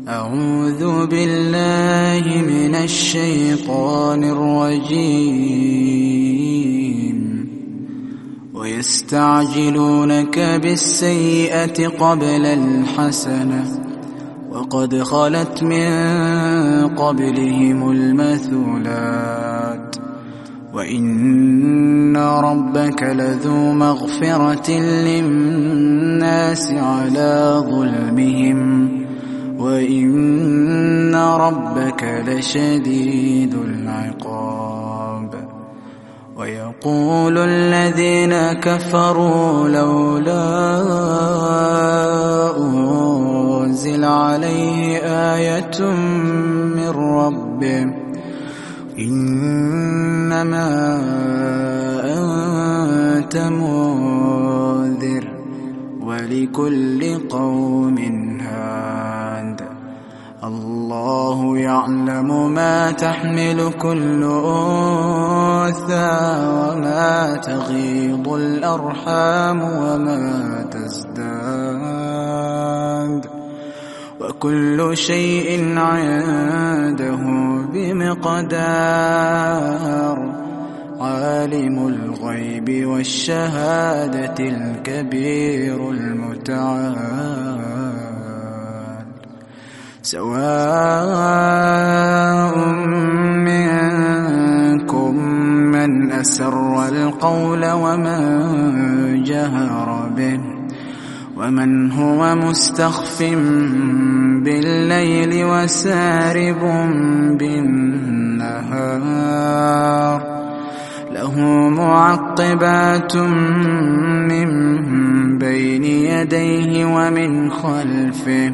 أعوذ بالله من الشيطان الرجيم. ويستعجلونك بالسيئة قبل الحسنة وقد خلت من قبلهم المثلات وإن ربك لذو مغفرة للناس على ظلمهم وإن ربك لشديد العقاب. ويقول الذين كفروا لولا أنزل عليه آية من ربه إنما أنت منذر ولكل قوم هاد. الله يعلم ما تحمل كل أنثى وما تغيض الأرحام وما تزداد وكل شيء عنده بمقدار. عالم الغيب والشهادة الكبير المتعال. سواء منكم من أسر القول ومن جهر به ومن هو مستخف بالليل وسارب بالنهار. له معقبات من بين يديه ومن خلفه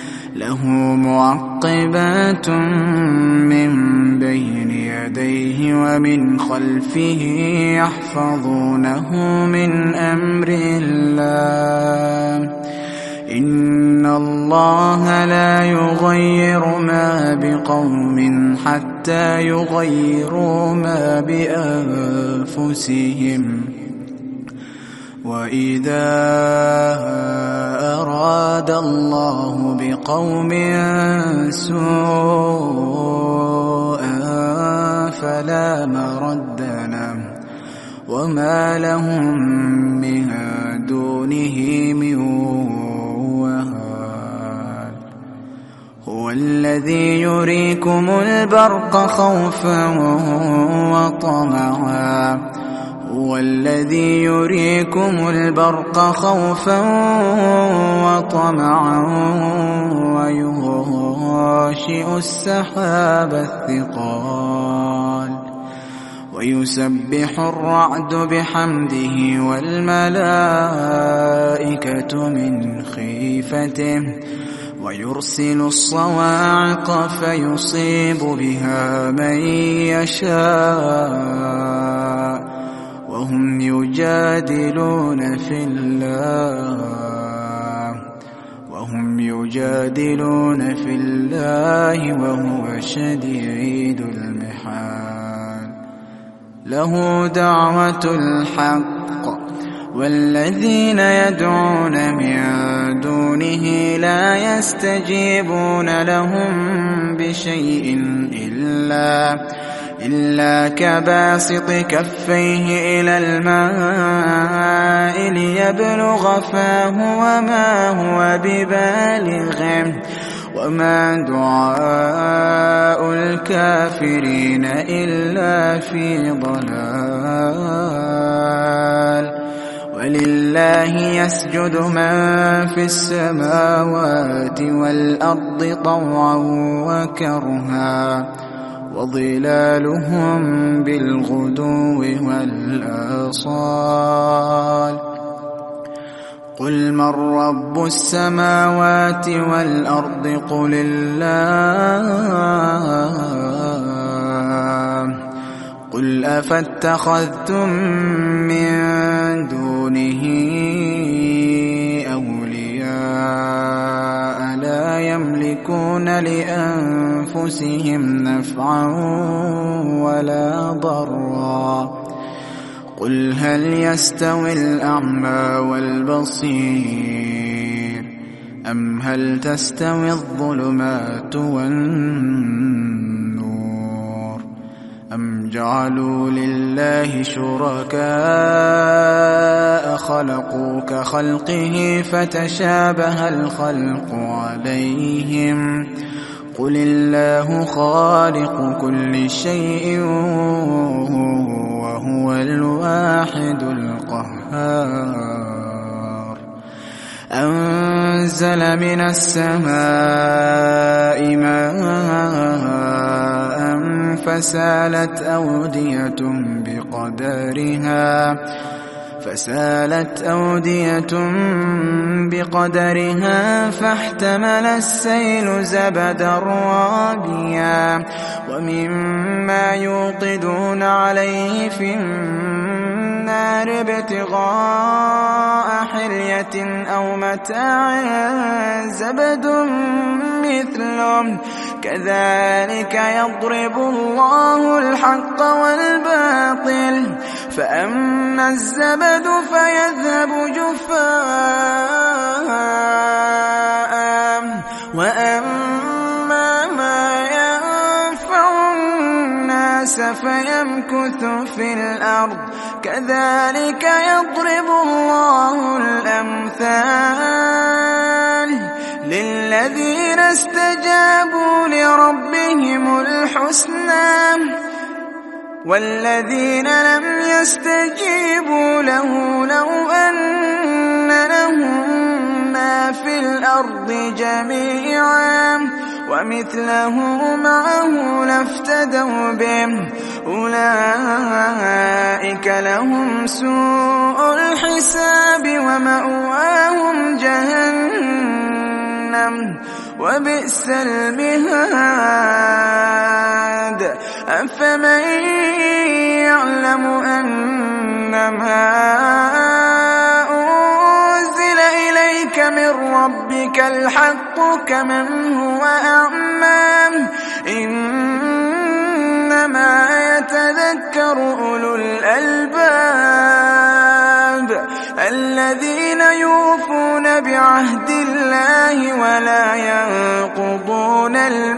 يحفظونه من أمر الله. إن الله لا يغير ما بقوم حتى يغيروا ما بأنفسهم. وإذا أراد الله بقوم سوءا فلا مرد له وما لهم من دونه من وهاد. هو الذي يريكم البرق خوفا وطمعا ويغشئ السحاب الثقال ويسبح الرعد بحمده والملائكة من خيفته ويرسل الصواعق فيصيب بها من يشاء وهم يجادلون في الله وهو شديد المحال. له دعوة الحق والذين يدعون من دونه لا يستجيبون لهم بشيء إلا كباسط كفيه إلى الماء ليبلغ فاه وما هو ببالغه وما دعاء الكافرين إلا في ضلال. ولله يسجد من في السماوات والأرض طوعا وكرها وظلالهم بالغدو والآصال. قل من رب السماوات والأرض قل الله. قل أفاتخذتم من دونه أولياء لا يملكون لأنفسهم نفعا ولا ضرا. قل هل يستوي الأعمى والبصير أم هل تستوي الظلمات والنور أم جعلوا لله شركاء خلقوا كخلقه فتشابه الخلق عليهم قل الله خالق كل شيء وهو الواحد القهار أنزل من السماء ماء فسالت أودية بقدرها فاحتمل السيل زبدا رابيا ومما يوقدون عليه في النار ابتغاء حلية أو متاع زبد مثله كذلك يضرب الله الحق والباطل فأما الزبد فيذهب جفاء وأما ما ينفع الناس فيمكث في الأرض كذلك يضرب الله الأمثال للذين استجابوا لربهم الحسنى والذين لم يستجيبوا له لو أن لهم ما في الأرض جميعا ومثله معه لافتدوا به أولئك لهم سوء الحساب ومأواهم جهنم وبئس المهاد أفمن يعلم أنما أنزل إليك من ربك الحق كمن هو أعمى إنما يتذكر أولو الألباب الذين يوفون بعهد الله ولا ينقضون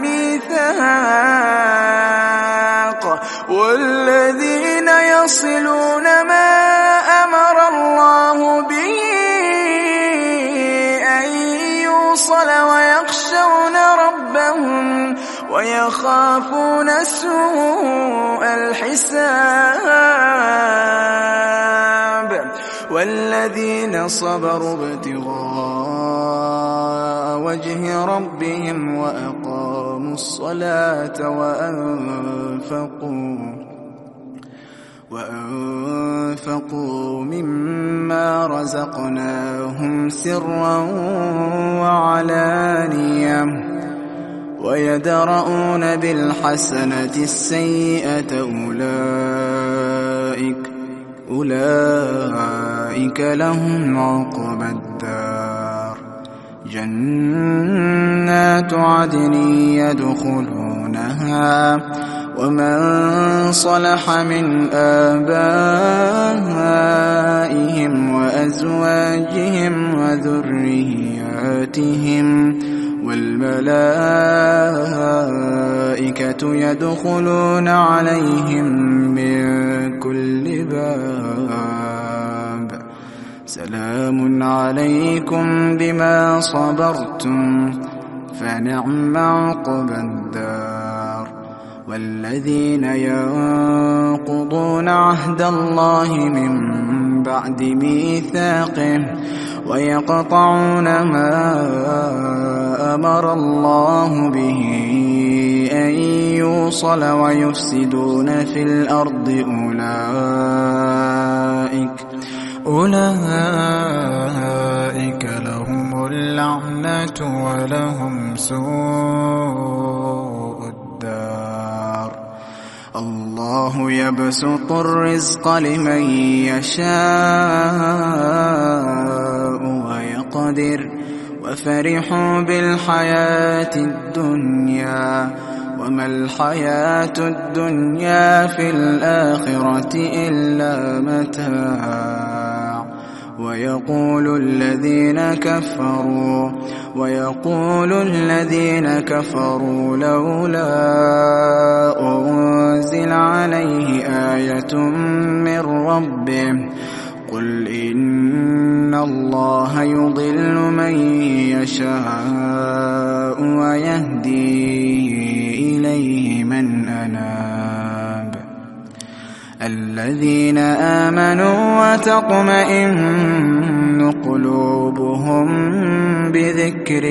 الميثاق والذين يصلون ما أمر الله به أن يوصل ويخشون ربهم ويخافون سوء الحساب والذين صبروا ابتغاء وجه ربهم وأقاموا الصلاة وأنفقوا مما رزقناهم سرا وعلانية ويدرؤون بالحسنة السيئة أولئك لهم عقبى الدار جنات عدن يدخلونها ومن صلح من آبائهم وأزواجهم وذرياتهم والملائكة يدخلون عليهم من كل باب سلام عليكم بما صبرتم فنعم عقبى الدار والذين ينقضون عهد الله من بعد ميثاقه ويقطعون ما أمر الله به أن يوصل ويفسدون في الأرض أولئك لهم اللعنة ولهم سوء الدار الله يبسط الرزق لمن يشاء ويقدر وفرحوا بالحياة الدنيا وما الحياة الدنيا في الآخرة إلا متاع ويقول الذين كفروا لولا أنزل عليه آية من ربه قل إن الله يضل من يشاء ويهدي إليه من أناب الذين آمنوا وتطمئن قلوبهم بذكر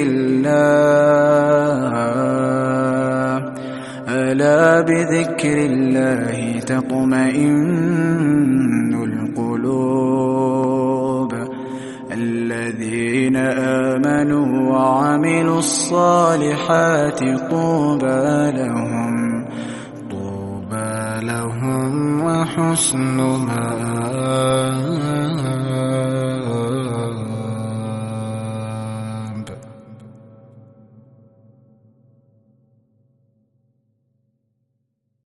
الله ألا بذكر الله تطمئن القلوب الذين آمنوا وعملوا الصالحات طوبى لهم وحسن مآب.